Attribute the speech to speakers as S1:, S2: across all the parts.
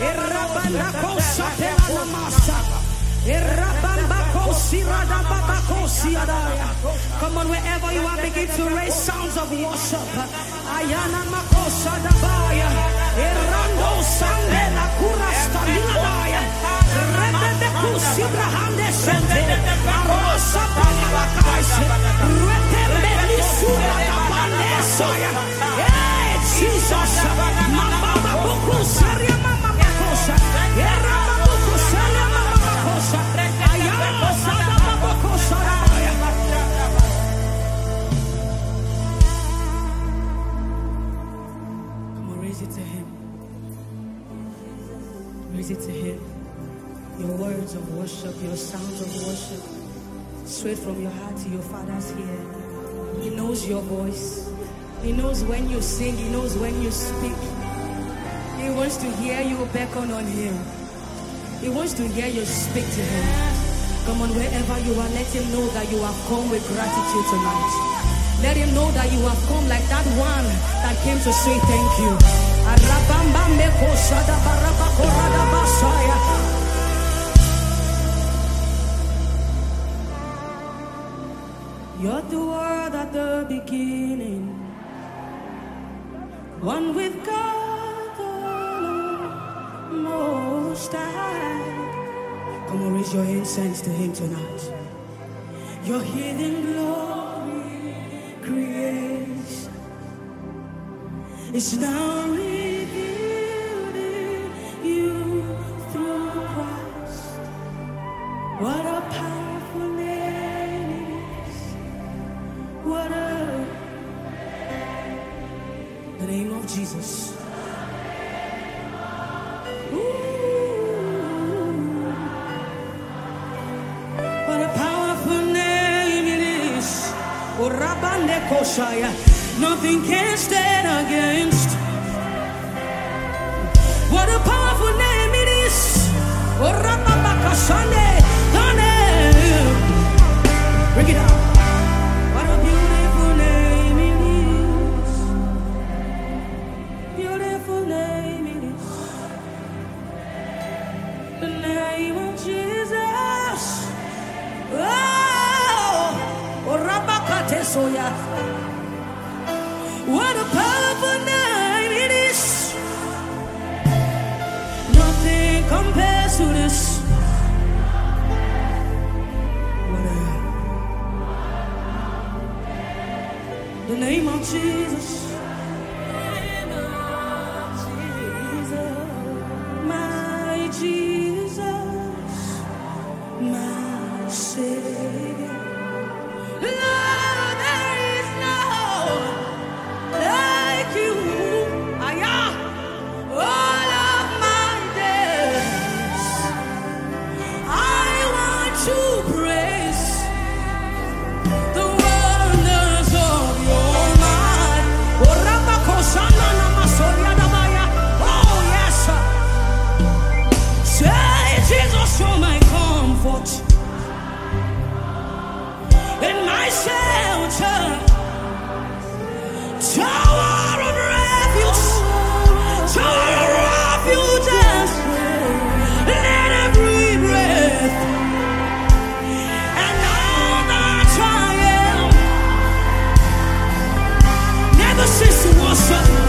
S1: Come on, wherever you are, begin to raise sounds of worship. Ayana makosa dabaya, erando sandela kurasta milaya, rebebe kusibra hande sente, arosa panalakaise, rebebe lisura dabane soya. Hey, Jesus, mama buku saria mama makosa, erama buku saria mama makosa, ayana sada buku saria. Raise it to Him. Your words of worship, your sounds of worship, straight from your heart to your Father's ear. He knows your voice. He knows when you sing. He knows when you speak. He wants to hear you beckon on Him. He wants to hear you speak to Him. Come on, wherever you are, let Him know that you have come with gratitude tonight. Let Him know that you have come like that one that came to say thank you. You're the Word at the beginning, one with God the Most High. Come on, raise your incense to Him tonight. Your hidden glory, creation, it's now revealed in you through Christ. What a powerful name it is. What the name of Jesus. What a powerful name it is. Nothing can stand against. What a powerful name it is. Bring it out. What a beautiful name it is. Beautiful name it is. The name of Jesus. What a powerful name it is. Nothing compares to this. The name of Jesus. My Jesus, my Savior. Lord, there is no like you. All of my days, I want to praise the wonders of your might. Oh yes, say Jesus, you're my comfort and my shelter, tower of refuge, tower of refuge, let every breath and all that I am never cease to worship.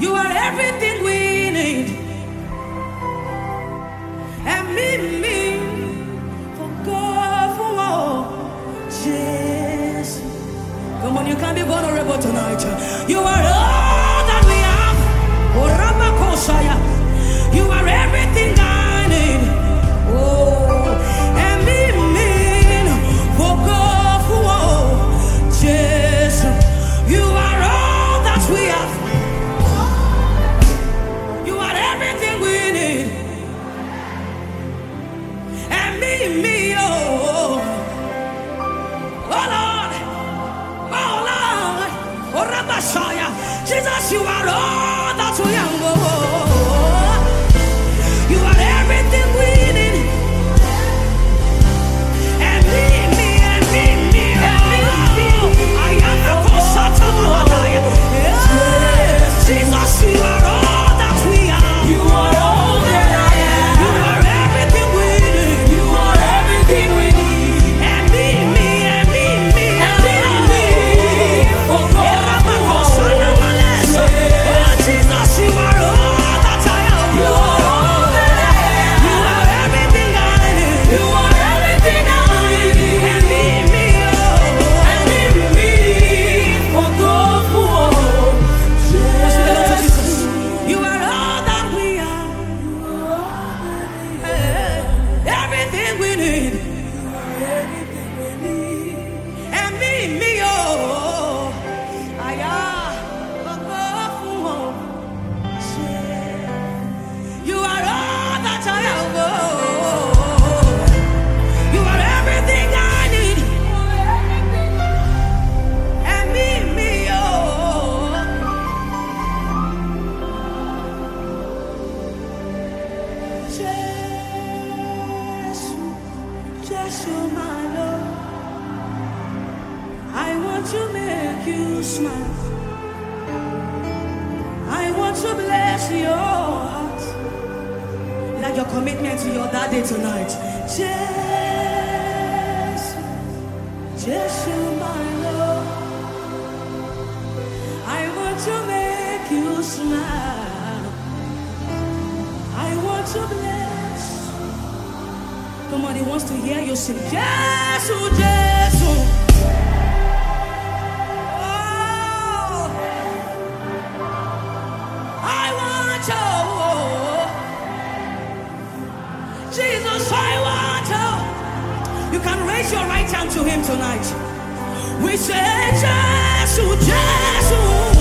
S1: You are everything we need. And me, for God, for all. Jesus. Come on, you can be vulnerable tonight. You are all that we have. Oh, Ramakosaya. You are everything I need. Oh, and me, for God, for all. Jesus. You are all that we have. You are everything we need. And me, oh. Oh Lord. Oh Lord. Oh Rabashaya. Jesus, you are all that we have. You are everything we need. And me, and me, I am the Kosata Maladaya. Jesus, you are all that we are. You are all that I am. You are everything we need. You are everything we need. And me, and me, oh Jesus, you are all that I am. You are all that I am. You are everything I need. You are everything I need. And me, oh. And me, for God, for Jesus. You are all that we are. Everything we need. And me, oh. You are all that I have. You are everything I need. And me, oh. Jesus, my Lord. I want to make you smile. I want to bless your heart. Like your commitment to your daddy tonight. Jesus, my Lord. I want to make you smile. I want to bless. Come on, he wants to hear you sing. Jesus, Jesus. Jesus, I want you. You can raise your right hand to him tonight. We say, Jesus, Jesus.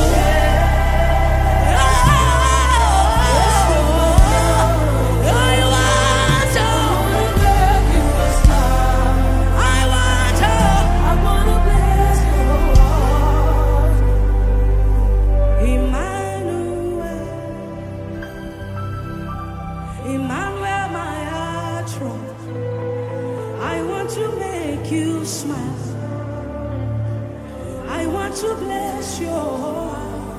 S1: Emmanuel, my heart true. I want to make you smile. I want to bless your heart.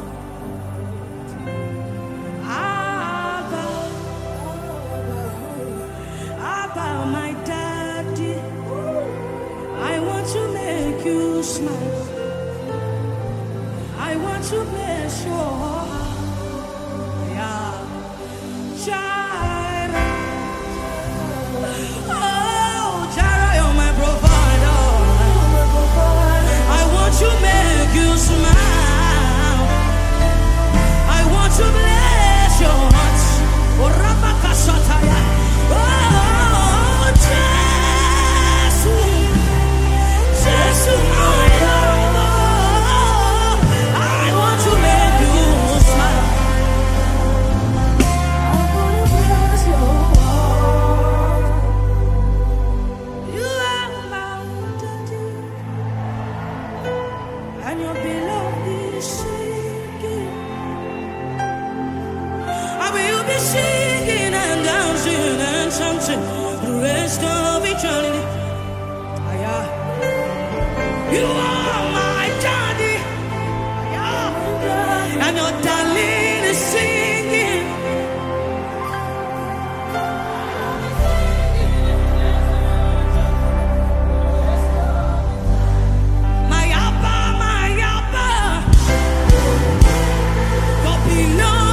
S1: Abba, my daddy. I want to make you smile. I want to bless your heart. Yeah. To make you smile, I want to bless your heart. Oh, Rabakashataya. Oh, Jesus, Jesus, my Lord. I want to make you smile. I want to bless your heart. You are my daddy. And your beloved is singing. I will be singing and dancing and chanting the rest of eternity. You are my daddy. And your darling is singing. My Abba, your beloved.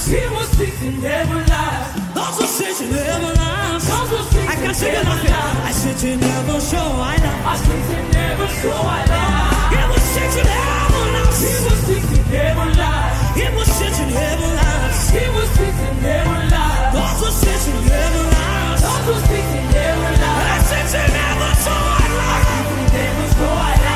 S1: He who sits in heaven lies. Those who sit in heaven lies. I can sing it like I sit in heaven, so I lie. I sit in heaven, so I lie. He who sits in heaven lies. He who sits in heaven lies. He who sits in heaven lies. He who sits in heaven lies. Those who sit in heaven lies. Those who sit in heaven lies. I sit in heaven, so I lie. I sit in heaven, so I lie.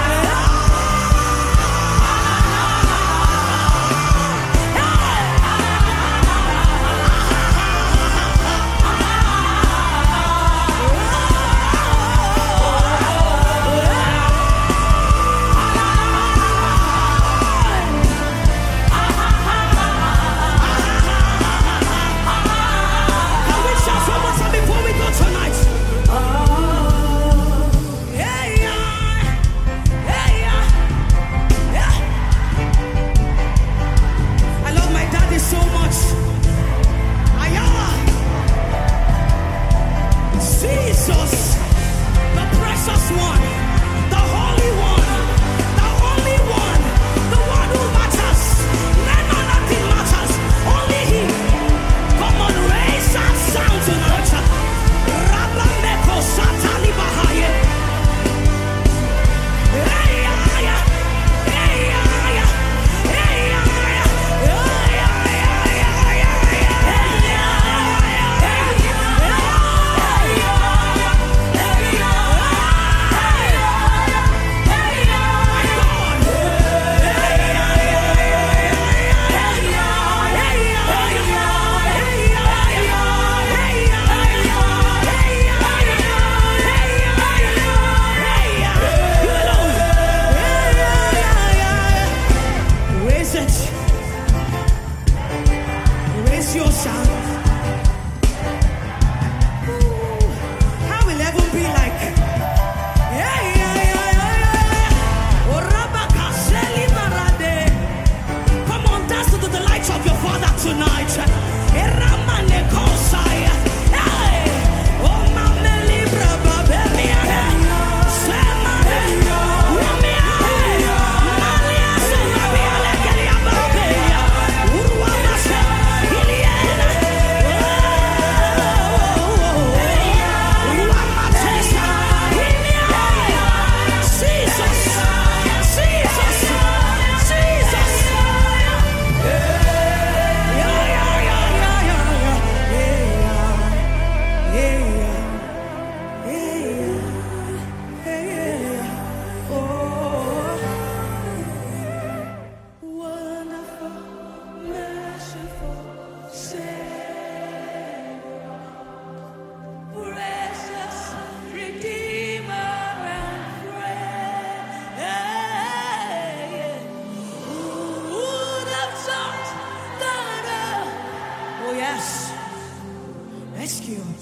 S1: Rescue.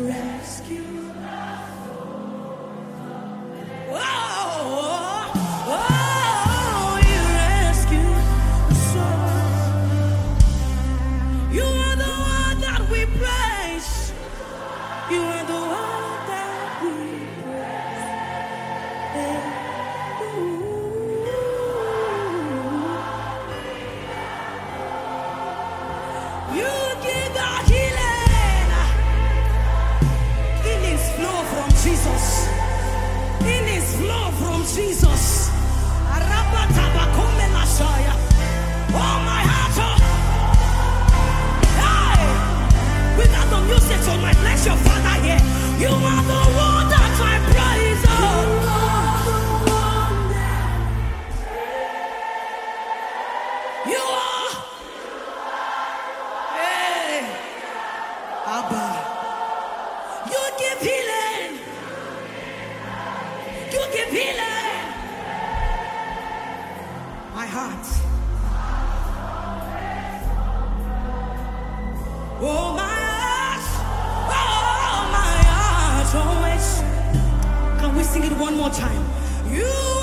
S1: You rescue souls. You are the one that we praise. You are the one that we praise. You give our healing. Healings flow from Jesus. Healings flow from Jesus. Oh my heart, oh. Hey, without the music tonight, let your Father hear. You are the one that I praise. Oh. You are. Hey, Abba. You give healing. You give healing. My heart. Oh my heart always. Can we sing it one more time? You